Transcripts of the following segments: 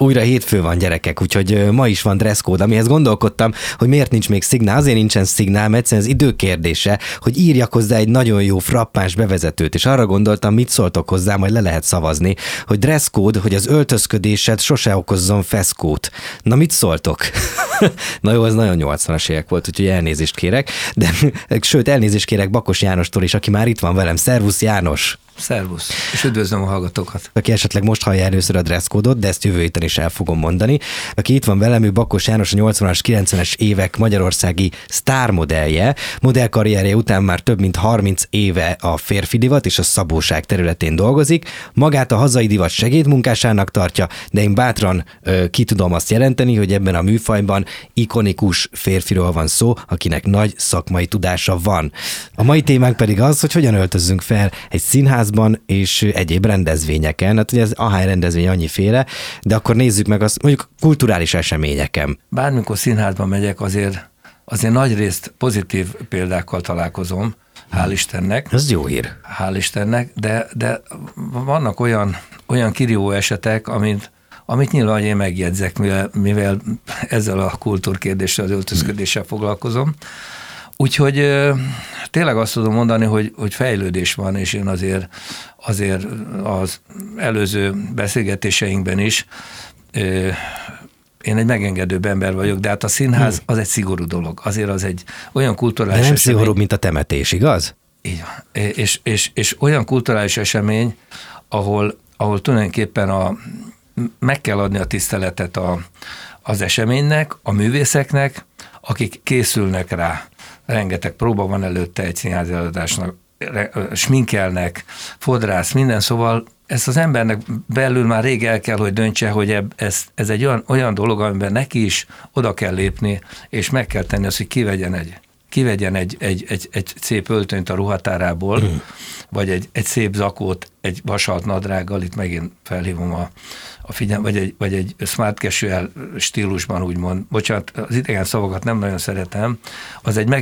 Újra hétfő van, gyerekek, úgyhogy ma is van dresszkód, amihez gondolkodtam, hogy miért nincs még szignál. Azért nincsen szignál, mert egyszerűen az időkérdése, hogy írjak hozzá egy nagyon jó frappáns bevezetőt, és arra gondoltam, mit szóltok hozzá, majd le lehet szavazni, hogy dresszkód, hogy az öltözködésed sose okozzon feszkót. Na, mit szóltok? Na jó, az nagyon 80-as évek volt, úgyhogy elnézést kérek, de sőt, elnézést kérek Bakos Jánostól is, aki már itt van velem. Szervusz, János! Szervusz, és üdvözlöm a hallgatókat. Aki esetleg most hallja először a dresszkódot, de ezt jövő héten is el fogom mondani. Aki itt van velem, ő Bakos János, a 80-as, 90-es évek magyarországi sztármodellje. Modellkarrierje után már több mint 30 éve a férfi divat és a szabóság területén dolgozik. Magát a hazai divat segédmunkásának tartja, de én bátran ki tudom azt jelenteni, hogy ebben a műfajban ikonikus férfiról van szó, akinek nagy szakmai tudása van. A mai témánk pedig az, hogy hogyan öltözzünk fel egy színházban és egyéb rendezvényeken. Hát ugye ez ahány rendezvény annyiféle, de akkor nézzük meg azt, mondjuk kulturális eseményeken. Bármikor színházba megyek, azért nagyrészt pozitív példákkal találkozom, hál' Istennek. Ez jó hír. Hál' Istennek, de vannak olyan kirívó esetek, amit nyilván én megjegyzek, mivel ezzel a kultúrkérdéssel, az öltözködéssel foglalkozom. Úgyhogy tényleg azt tudom mondani, hogy fejlődés van, és én azért az előző beszélgetéseinkben is én egy megengedőbb ember vagyok, de hát a színház az egy szigorú dolog. Azért az egy olyan kulturális esemény. De nem szigorúbb, mint a temetés, igaz? Így van. És olyan kulturális esemény, ahol tulajdonképpen meg kell adni a tiszteletet az eseménynek, a művészeknek, akik készülnek rá. Rengeteg próba van előtte egy színházi előadásnak, sminkelnek, fodrász, minden, szóval ezt az embernek belül már rég el kell, hogy döntse, hogy ez egy olyan dolog, amiben neki is oda kell lépni, és meg kell tenni azt, hogy kivegyen egy szép öltönyt a ruhatárából, vagy egy szép zakót egy vasalt nadrággal, itt megint felhívom a figyelmet, vagy egy smart casual stílusban, úgymond. Bocsánat, az idegen szavakat nem nagyon szeretem, az egy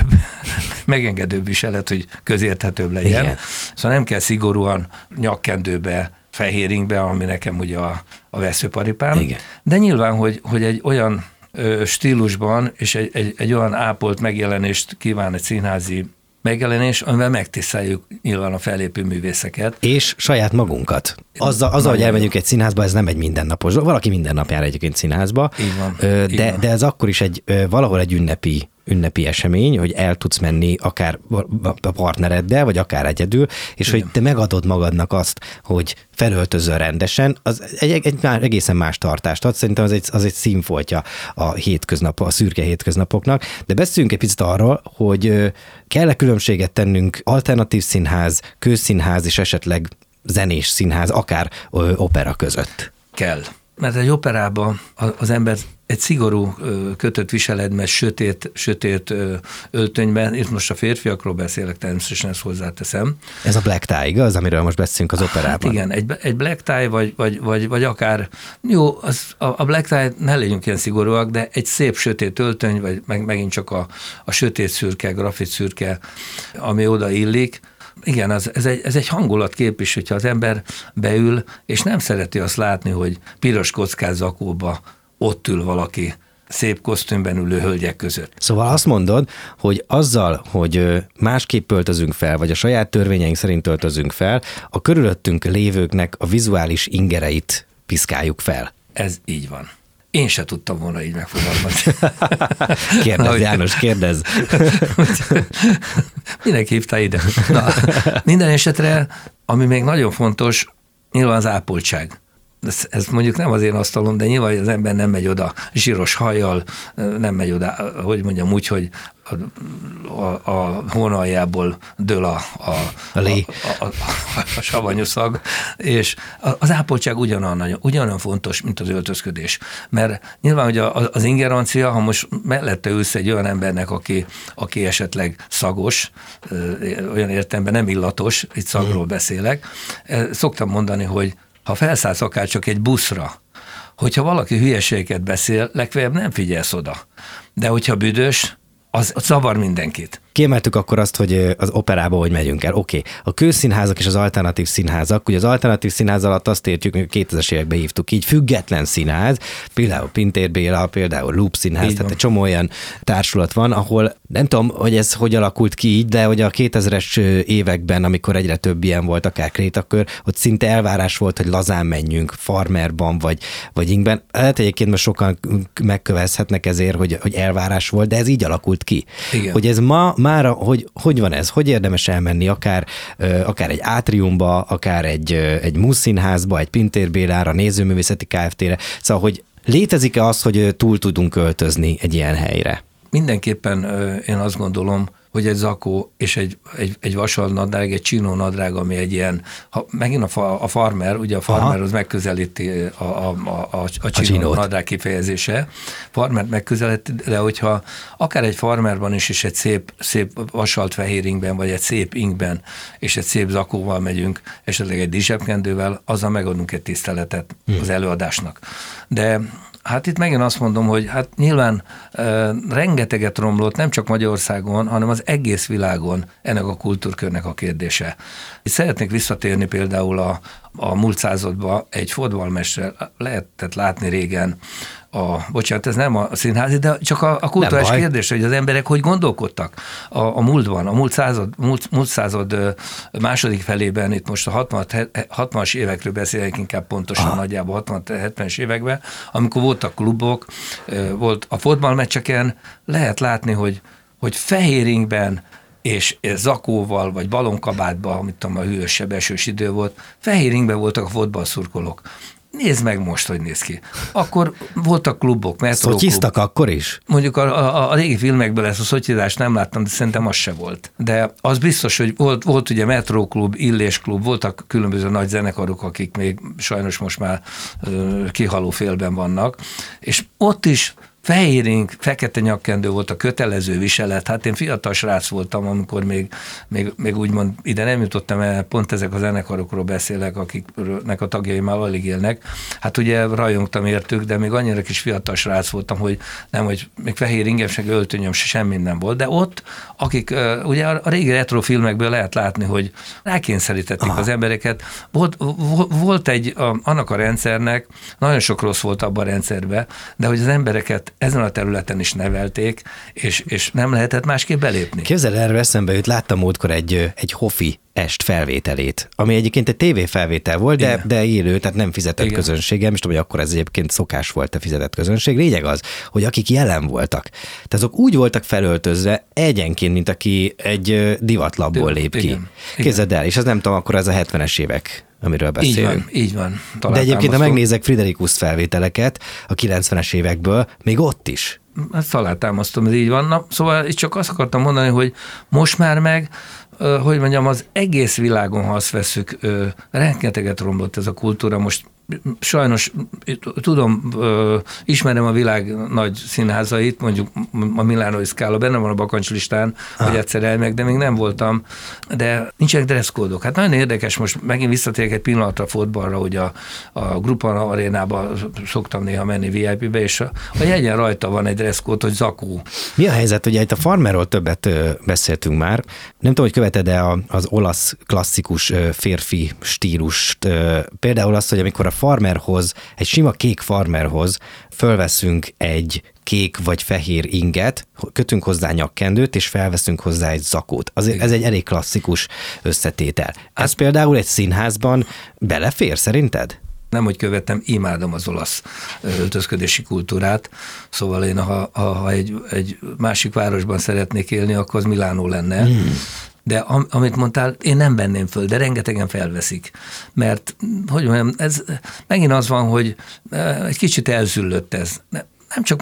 megengedőbb viselet, hogy közérthetőbb legyen. Igen. Szóval nem kell szigorúan nyakkendőbe, fehéringbe, ami nekem ugye a veszőparipám. Igen. De nyilván, hogy egy olyan stílusban, és egy olyan ápolt megjelenést kíván egy színházi megjelenés, amivel megtiszteljük nyilván a fellépő művészeket. És saját magunkat. Azzal, hogy elmegyünk egy színházba, ez nem egy mindennapos. Valaki minden nap jár egyébként színházba, így van, de ez akkor is valahol egy ünnepi esemény, hogy el tudsz menni akár a partnereddel, vagy akár egyedül, és igen, hogy te megadod magadnak azt, hogy felöltözöl rendesen, az egy egészen más tartást ad. Szerintem az egy színfoltja a szürke hétköznapoknak. De beszéljünk egy picit arról, hogy kell-e különbséget tennünk alternatív színház, közszínház és esetleg zenés színház, akár opera között? Kell. Mert egy operában az ember egy szigorú kötött viseletben, sötét öltönyben, itt most a férfiakról beszélek, természetesen ezt hozzáteszem. Ez a black tie, igaz, amiről most beszélünk az operában? Hát igen, egy black tie, vagy akár, jó, a black tie, ne legyünk ilyen szigorúak, de egy szép sötét öltöny, vagy megint csak a sötét szürke, grafit szürke, ami oda illik. Igen, ez egy hangulatkép is, hogyha az ember beül, és nem szereti azt látni, hogy piros kockás zakóba ott ül valaki szép kosztümben ülő hölgyek között. Szóval azt mondod, hogy azzal, hogy másképp öltözünk fel, vagy a saját törvényeink szerint öltözünk fel, a körülöttünk lévőknek a vizuális ingereit piszkáljuk fel. Ez így van. Én se tudtam volna így megfogalmazni. Kérdezz, János, kérdezz. Mindenki hívta ide. Na, minden esetre, ami még nagyon fontos, nyilván az ápoltság. Ez mondjuk nem az én asztalom, de nyilván az ember nem megy oda zsíros hajjal, nem megy oda, hogy mondjam úgy, hogy a hónaljából dől a savanyú szag, és az ápoltság ugyanolyan fontos, mint az öltözködés. Mert nyilván, hogy az ingerancia, ha most mellette ülsz egy olyan embernek, aki esetleg szagos, olyan értelemben nem illatos, itt szagról beszélek, szoktam mondani, hogy ha felszállsz akár csak egy buszra, hogyha valaki hülyeségeket beszél, legfeljebb nem figyelsz oda. De hogyha büdös, az zavar mindenkit. Kiemeltük akkor azt, hogy az operába hogy megyünk el. Oké. A kőszínházak és az alternatív színházak, ugye az alternatív színház alatt azt értjük, hogy 2000-es években hívtuk így, független színház, például Pintér Béla, például Loop Színház, tehát egy csomó olyan társulat van, ahol nem tudom, hogy ez hogy alakult ki így, de hogy a 2000-es években, amikor egyre több ilyen volt, akár krétakör, ott szinte elvárás volt, hogy lazán menjünk Farmerban vagy Ingben. Hát egyébként most sokan megkövezhetnek ezért, hogy elvárás volt, de ez így alakult ki. Igen. Hogy ez már, hogy van ez? Hogy érdemes elmenni akár egy átriumba, akár egy Muszszínházba, egy Pintér Bélára, Nézőművészeti Kft-re. Szóval, hogy létezik-e az, hogy túl tudunk költözni egy ilyen helyre? Mindenképpen én azt gondolom, hogy egy zakó és egy vasalnadrág, egy csinó nadrág, ami egy ilyen, megint a farmer, ugye a farmer az megközelíti a csinó nadrág kifejezése. Farmer megközelíti, de hogyha akár egy farmerban is, és egy szép vasalt fehér ingben, vagy egy szép ingben, és egy szép zakóval megyünk, esetleg egy díszsebkendővel, azzal megadunk egy tiszteletet az előadásnak. De hát itt megint azt mondom, hogy hát nyilván rengeteget romlott, nem csak Magyarországon, hanem az egész világon ennek a kultúrkörnek a kérdése. Itt szeretnék visszatérni például a múlt században egy fodbalmester lehetett látni régen, bocsánat, ez nem a színházi, de csak a kulturális kérdés, hogy az emberek hogy gondolkodtak a múltban, a múlt század második felében, itt most a 60-as évekről beszélek inkább pontosan, nagyjából 60-70-es években, amikor voltak klubok, volt a fotballmeccseken, lehet látni, hogy fehér ingben és zakóval, vagy balonkabátban, amit tudom, a hűvösebb esős idő volt, fehér ingben voltak a fotballszurkolók. Nézd meg most, hogy néz ki. Akkor voltak klubok, metróklub. Szotyiztak akkor is? Mondjuk a régi filmekből ezt a szotyizást nem láttam, de szerintem az se volt. De az biztos, hogy volt ugye metróklub, illésklub, voltak különböző nagy zenekarok, akik még sajnos most már kihaló félben vannak, és ott is fehéring, fekete nyakkendő volt a kötelező viselet. Hát én fiatal srác voltam, amikor még úgymond ide nem jutottam el, pont ezek a zenekarokról beszélek, akiknek a tagjai már alig élnek. Hát ugye rajongtam értük, de még annyira kis fiatal srác voltam, hogy nem, hogy még fehér ingem, se öltönyöm, semmi nem volt. De ott, akik ugye a régi retro filmekből lehet látni, hogy rákényszerítették az embereket. Volt annak a rendszernek, nagyon sok rossz volt abban a rendszerben, de hogy az embereket ezen a területen is nevelték, és nem lehetett másképp belépni. Képzeld, erről eszembe jut, láttam múltkor egy Hofi est felvételét, ami egyébként egy tévéfelvétel volt, de élő, tehát nem fizetett közönségem, és tudom, hogy akkor ez egyébként szokás volt a fizetett közönség. Lényeg az, hogy akik jelen voltak, tehát azok úgy voltak felöltözve egyenként, mint aki egy divatlapból lép ki. Képzeld el, és ez nem tudom, akkor ez a 70-es évek, amiről beszélünk. Így van. De egyébként, ha megnézek Friderikus felvételeket a 90-es évekből, még ott is. Ezt alátámasztom, ez így van. Na, szóval itt csak azt akartam mondani, hogy most már meg, hogy mondjam, az egész világon, ha azt veszük, rengeteget romlott ez a kultúra. Most sajnos tudom, ismerem a világ nagy színházait, mondjuk a Milánói Scala, benne van a bakancslistán, hogy egyszer elmegyek, de még nem voltam, de nincsenek dresszkódok. Hát nagyon érdekes, most megint visszatérek egy pillanatra a fotballra, hogy a Grupa arénába szoktam néha menni VIP-be, és a jegyen rajta van egy dresszkód, hogy zakó. Mi a helyzet? Ugye itt a Farmerról többet beszéltünk már. Nem tudom, hogy követed-e az olasz klasszikus férfi stílust. Például azt, hogy amikor a farmerhoz, egy sima kék farmerhoz fölveszünk egy kék vagy fehér inget, kötünk hozzá nyakkendőt, és felveszünk hozzá egy zakót. Ez egy elég klasszikus összetétel. Ez például egy színházban belefér szerinted? Nem, hogy követem, imádom az olasz öltözködési kultúrát, szóval én, ha egy másik városban szeretnék élni, akkor az Milánó lenne. De amit mondtál, én nem venném föl, de rengetegen felveszik. Mert, hogy mondjam, ez megint az van, hogy egy kicsit elzüllött ez. Nem csak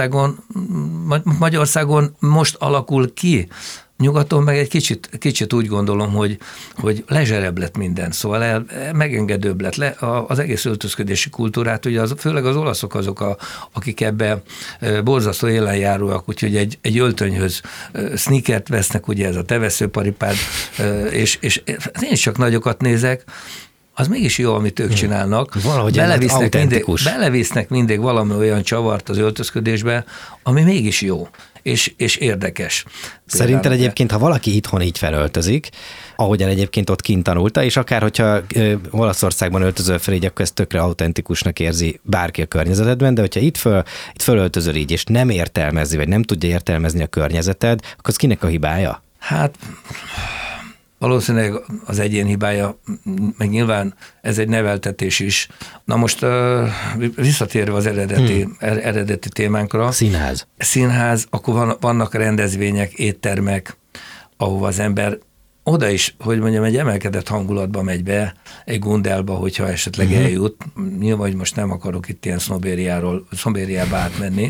Magyarországon most alakul ki, nyugaton meg egy kicsit úgy gondolom, hogy lezserebb lett minden, szóval megengedőbb lett az egész öltözködési kultúrát, ugye főleg az olaszok azok, akik ebbe borzasztó élen járóak, úgyhogy egy öltönyhöz sneakert vesznek, ugye ez a teveszőparipád, és én is csak nagyokat nézek, az mégis jó, amit ők csinálnak. Valahogy belevisznek mindig valami olyan csavart az öltözködésbe, ami mégis jó. És érdekes. Szerinted egyébként, ha valaki itthon így felöltözik, ahogyan egyébként ott kint tanulta, és akár, hogyha Olaszországban öltözöl fel így, akkor ezt tökre autentikusnak érzi bárki a környezetedben, de hogyha itt fölöltözöl így, és nem értelmezi, vagy nem tudja értelmezni a környezeted, akkor az kinek a hibája? Hát valószínűleg az egyén hibája, meg nyilván ez egy neveltetés is. Na most visszatérve az eredeti témánkra. Színház, akkor vannak rendezvények, éttermek, ahova az ember oda is, hogy mondjam, egy emelkedett hangulatba megy be, egy Gundelba, hogyha esetleg eljut. Nyilván, hogy most nem akarok itt ilyen sznobériába átmenni,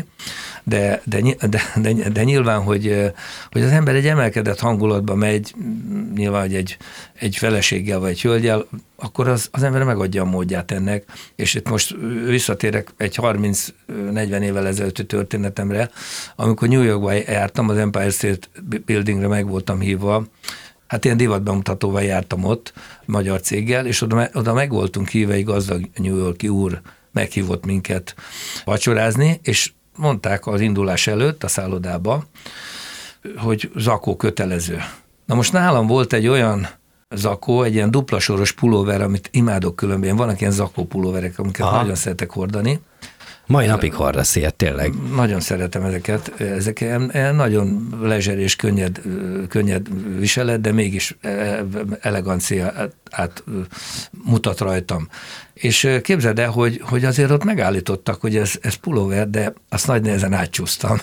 de nyilván, hogy az ember egy emelkedett hangulatba megy, nyilván, hogy egy feleséggel vagy egy hölgyel, akkor az ember megadja a módját ennek, és itt most visszatérek egy 30-40 évvel ezelőtti történetemre, amikor New Yorkba jártam, az Empire State Buildingre meg voltam hívva, hát ilyen divatbemutatóval jártam ott, magyar céggel, és oda meg voltunk hívva, egy gazdag New York-i úr meghívott minket vacsorázni, és mondták az indulás előtt a szállodába, hogy zakó kötelező. Na most nálam volt egy olyan zakó, egy ilyen duplasoros pulóver, amit imádok különben. Vannak ilyen zakó pulóverek, amiket nagyon szeretek hordani. Mai napig hordasz ilyet, tényleg. Nagyon szeretem ezeket. Ezek nagyon lezser és könnyed viselet, de mégis eleganciát mutat rajtam. És képzeld el, hogy azért ott megállítottak, hogy ez pulóver, de azt nagy nehezen átcsúsztam.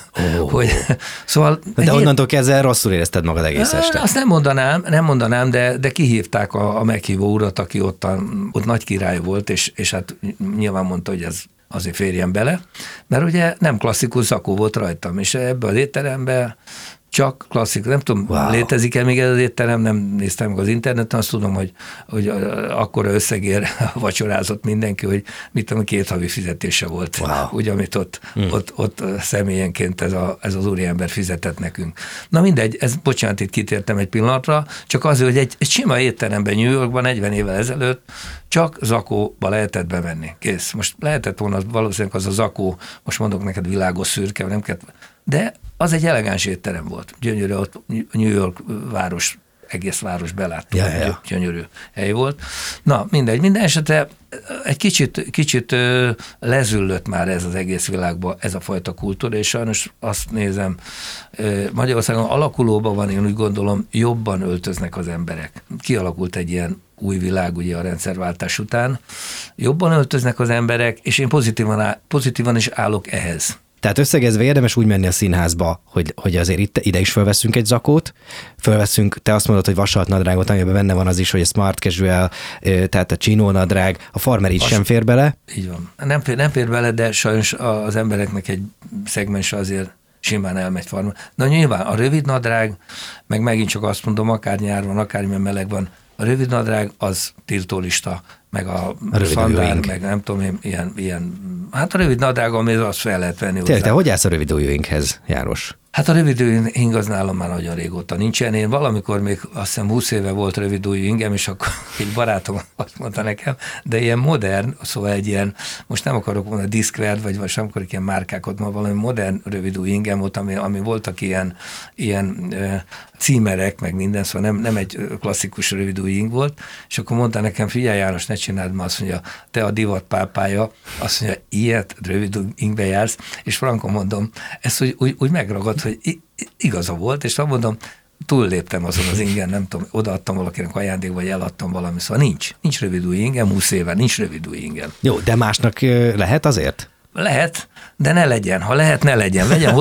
Szóval de onnantól kezdve rosszul érezted magad egész este. Azt nem mondanám, de kihívták a meghívó urat, aki ott nagy király volt, és hát nyilván mondta, hogy ez azért férjen bele, mert ugye nem klasszikus zakó volt rajtam, és ebbe az étterembe csak klasszikus, nem tudom, létezik-e még ez az étterem, nem néztem meg az interneten, azt tudom, hogy akkora összegér vacsorázott mindenki, hogy mit tudom, 2 havi fizetése volt, ugye, amit ott személyenként ez az úriember fizetett nekünk. Na mindegy, bocsánat, itt kitértem egy pillanatra, csak azért, hogy egy sima étteremben New Yorkban 40 évvel ezelőtt csak zakóba lehetett bemenni. Kész. Most lehetett volna valószínűleg az a zakó, most mondok neked világos szürke, nem kell, de az egy elegáns étterem volt. Gyönyörű, ott New York város, egész város beláttam, gyönyörű hely volt. Na, mindegy, minden esetre egy kicsit lezüllött már ez az egész világban, ez a fajta kultúra, és sajnos azt nézem, Magyarországon alakulóban van, én úgy gondolom, jobban öltöznek az emberek. Kialakult egy ilyen új világ ugye a rendszerváltás után. Jobban öltöznek az emberek, és én pozitívan is állok ehhez. Tehát összegezve érdemes úgy menni a színházba, hogy azért ide is fölveszünk egy zakót, te azt mondod, hogy vasalt nadrágot, amiben benne van az is, hogy a smart casual, tehát a chino nadrág, a farmer így sem fér bele. Így van. Nem fér bele, de sajnos az embereknek egy szegmense azért simán elmegy farmer. Na nyilván a rövid nadrág, meg megint csak azt mondom, akár nyár van, akármilyen meleg van, a rövid nadrág az tiltólista, meg a szandál, meg nem tudom, ilyen, hát a rövid nadrág, ami azt fel lehet venni hozzá. Tényleg, te hogy állsz a rövid ujjainkhez, János? Hát a rövid ing az nálam már nagyon régóta nincsen. Én valamikor még azt hiszem 20 éve volt rövid ujjú ingem, és akkor egy barátom azt mondta nekem, de ilyen modern, szóval egy ilyen, most nem akarok volna diszkvert, vagy sem akarok ilyen márkákat, ma valami modern rövid ujjú ingem volt, ami voltak ilyen címerek, meg minden, szóval nem egy klasszikus rövid ujjú ing volt, és akkor mondta nekem, figyelj János, ne csináld, mert azt mondja, te a divat pápája, azt mondja, ilyet rövid ingbe jársz, és frankon mondom, ezt úgy megragad, hogy igaza volt, és mondom, túlléptem azon az ingen, nem tudom, odaadtam valakinek ajándékba, vagy eladtam valami, szóval nincs rövid új ingem, 20 éve nincs rövid új ingem. Jó, de másnak lehet azért? Lehet, de ne legyen. Ha lehet, ne legyen. Vegyen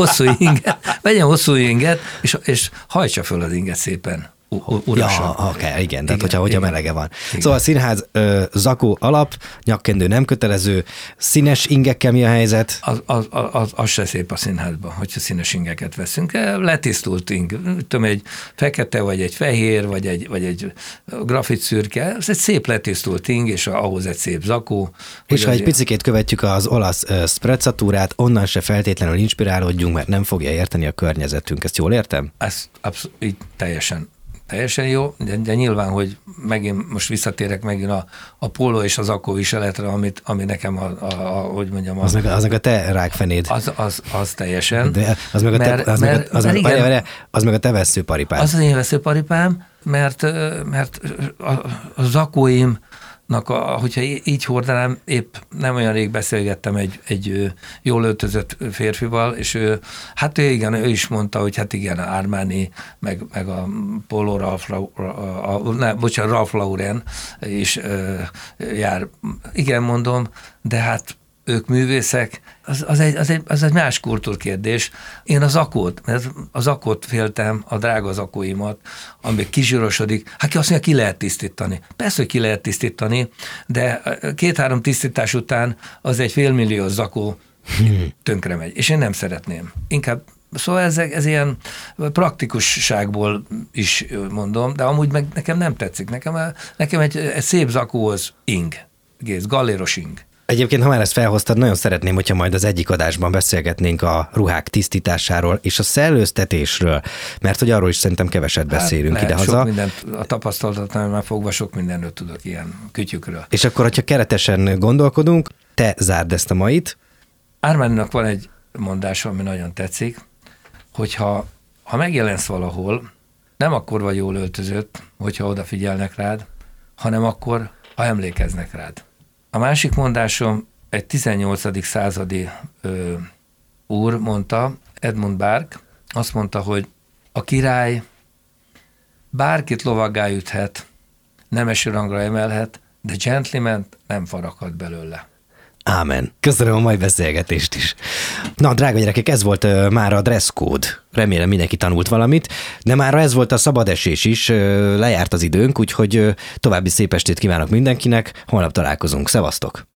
hosszú inget, és hajtsa föl az inget szépen. Urasan. Ja, igen, tehát hogyha melege van. Igen. Szóval a színház zakó alap, nyakkendő nem kötelező, színes ingekkel mi a helyzet? Az se szép a színházban, hogyha színes ingeket veszünk. Letisztult ing, tudom, egy fekete, vagy egy fehér, vagy egy grafit szürke, ez egy szép letisztult ing, és ahhoz egy szép zakó. És ha egy picikét követjük az olasz sprezzatúrát, onnan se feltétlenül inspirálódjunk, mert nem fogja érteni a környezetünk. Ezt jól értem? Ezt abszolút, így teljesen teljesen jó, de nyilván, hogy megint most visszatérek megint a póló és az zakó viseletre, ami nekem hogy mondjam... Az meg a te rákfenéd. Az teljesen. De az meg a te vesszőparipád. Az én vesszőparipám, mert a zakóimnak, hogyha így hordanám, épp nem olyan rég beszélgettem egy jól öltözött férfival, és ő is mondta, hogy hát igen, Armani, meg a Polo Ralph Lauren is jár. Igen, mondom, de hát ők művészek, az egy más kultúrkérdés. Én a zakót féltem, a drága zakóimat, ami kizsírosodik, hát azt mondja, ki lehet tisztítani. Persze, hogy ki lehet tisztítani, de 2-3 tisztítás után az egy félmillió zakó tönkre megy, és én nem szeretném. Inkább, szóval ez ilyen praktikusságból is mondom, de amúgy meg nekem nem tetszik. Nekem egy szép zakóhoz galléros ing. Egyébként, ha már ezt felhoztad, nagyon szeretném, hogyha majd az egyik adásban beszélgetnénk a ruhák tisztításáról és a szellőztetésről, mert hogy arról is szerintem keveset beszélünk idehaza. Sok mindent, a tapasztalatnál már fogva sok mindenről tudok ilyen kütyükről. És akkor, hogyha keretesen gondolkodunk, te zárd ezt a mait. Armaninak van egy mondása, ami nagyon tetszik, hogyha megjelensz valahol, nem akkor vagy jól öltözött, hogyha odafigyelnek rád, hanem akkor, ha emlékeznek rád. A másik mondásom egy 18. századi úr mondta, Edmund Burke, azt mondta, hogy a király bárkit lovaggá üthet, nemesi rangra emelhet, de gentleman nem faraghat belőle. Ámen. Köszönöm a mai beszélgetést is. Na, drága gyerekek, ez volt már a dress code. Remélem mindenki tanult valamit, de már ez volt a szabad esés is, lejárt az időnk, úgyhogy további szép estét kívánok mindenkinek, holnap találkozunk. Szevasztok!